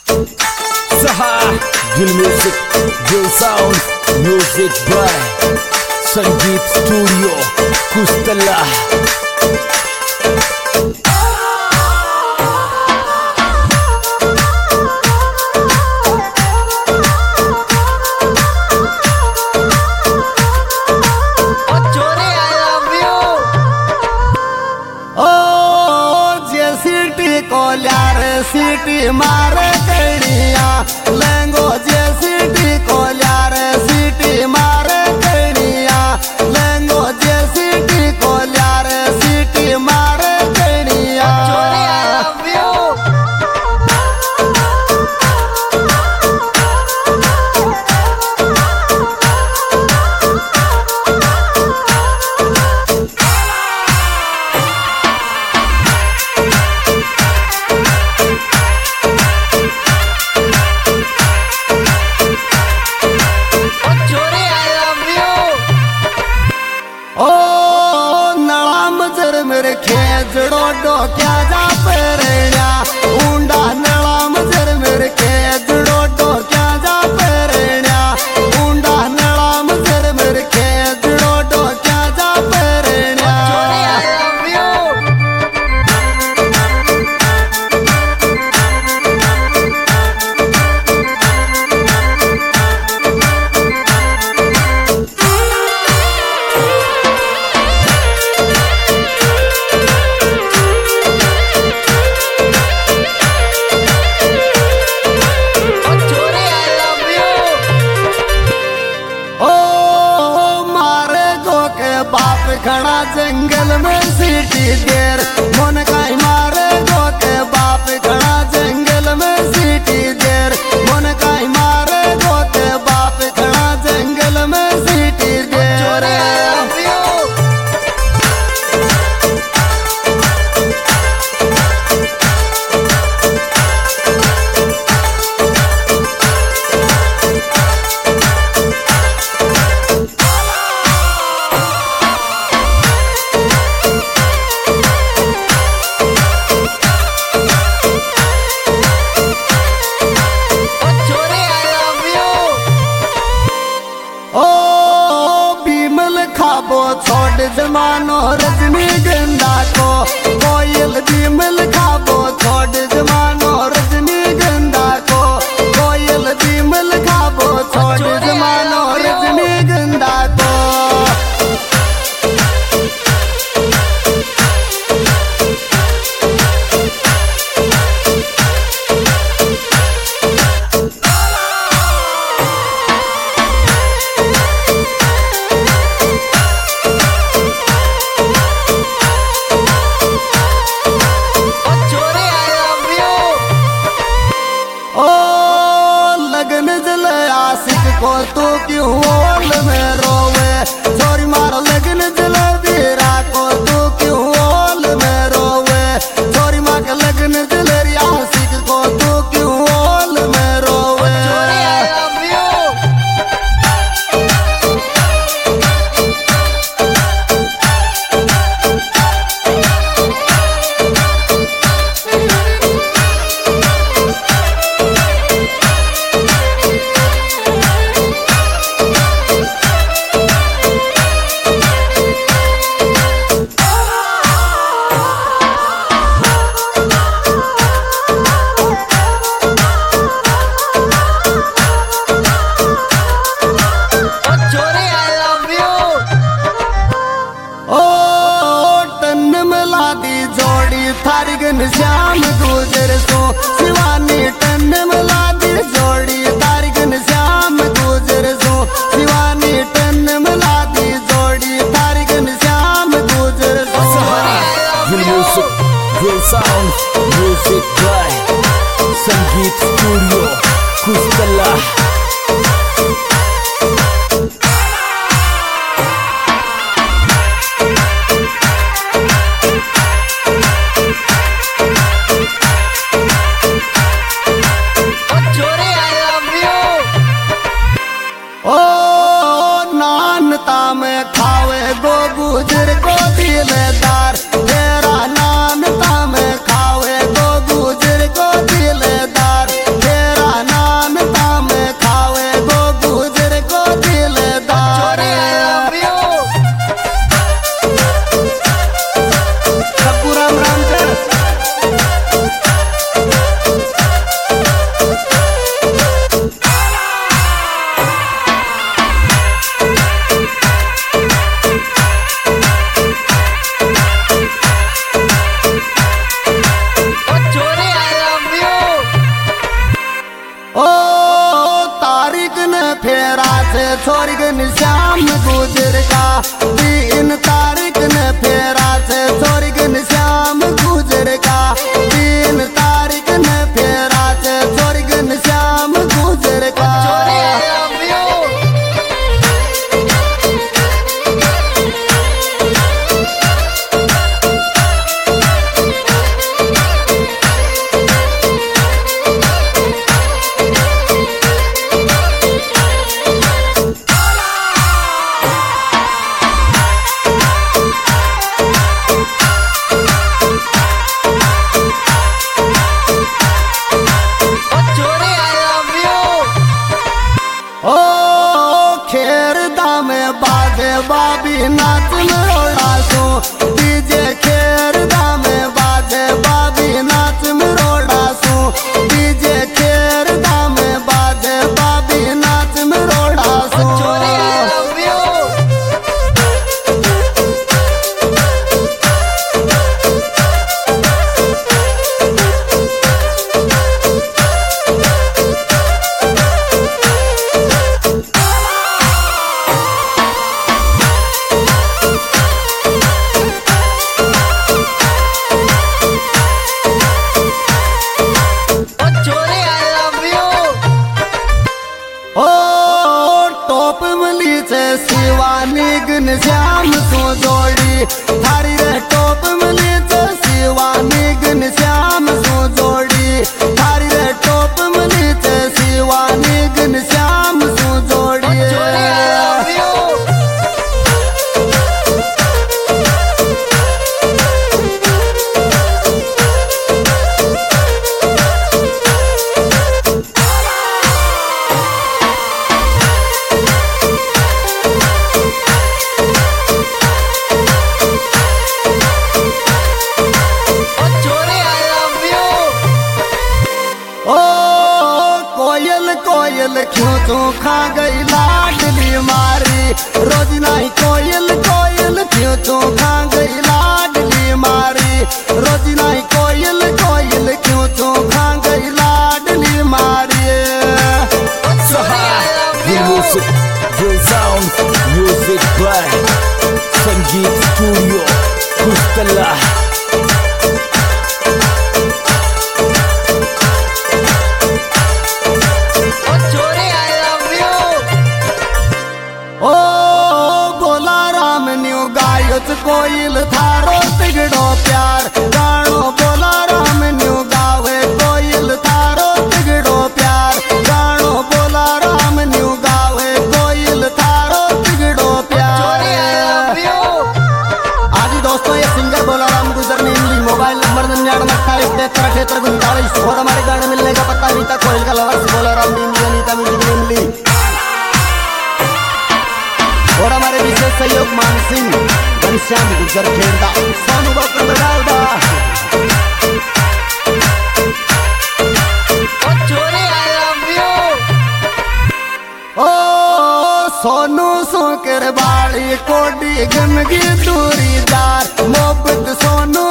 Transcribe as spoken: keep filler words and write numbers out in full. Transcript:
Saha, Gil Music, Gil Sound, Music by Sangeet Studio, Kustala. सीटी मारे कड़िया लेंगो जे सीटी को यार सीटी मारे कड़िया लेंगो जे सीटी को यार सीटी मारे कड़िया मेरे खेजड़ो डो क्या जा पेरण्या ऊंडा नला मजर मेरे खेजड़ो डो क्या जा पेरण्या ऊंडा नला मजर मेरे खेजड़ो डो क्या जा पेरण्या खड़ा जंगल में सीटी देर मन काई मारे गो के बाप खड़ा जंगल में सीटी देर मन काई मारे गो के बाप खड़ा जंगल में सीटी देर छोड़ जमानो रजनी गंदा को कोयल बीमल खाबो छोड़ जमानो रजनी गंदा को कोयल बीमल खाबो छोड़ जमानो रजनी गंदा को को तू क्यों ओल में रोवे छोरी मार लगन जला वीरा को तू क्यों ओल में रोवे छोरी मार के लगन जलरी आशिक को तू क्यों ओल में रोवे फेरा से छोड़ गन श्याम गुजर का। तीन तारीख ने फेरा से छोड़ गन श्याम गुजर का। तीन तारीख ने फेरा से छोड़ गन श्याम गुजर का। बाबी नाच में रोड़ा सो डीजे खेर दामे बाजे। बाबी नाच में रोड़ा सो डीजे खेर दामे बाजे। बाबी नाच में रोड़ा सो। शिवानी गन श्याम सो जोड़ी थारी रे टोप मिली तो शिवानी गन श्याम सो जोड़ी। थारी रे टोप मिली तो शिवानी गन श्याम सो जोड़ी। कोयल क्यों तू खा गई लाडली मारी। रोज नहीं कोयल कोयल क्यों तू खा गई लाडली मारी। रोज नहीं कोयल कोयल क्यों तू खा गई लाडली मारी। Music, Drill Sound, Music by Sangeet Studio, Kustala. कोयल थारो तिगड़ो प्यार गानो बोला राम न्यू गावे। कोयल थारो तिगड़ो प्यार गानो बोला राम न्यू गावे। कोयल थारो तिगड़ो प्यार। आज दोस्तों ये सिंगर बोला राम गुजरने इमली। मोबाइल नंबर निन्यानवे अट्ठाईस तिहत्तर अठहत्तर उनतालीस। और हमारे गाने मिलने का पता नहीं था। कोयल का लवर्स बोला राम इमली अनीता म्यूजिक इमली। और हमारे विशेष सहयोग मान सिंह घनश्याम गुजर खेलता सोनू बकर में डालदा। ओ सोनू सुकर बाड़ी कोडी गंदगी दूरीदार। मोहब्बत सोनू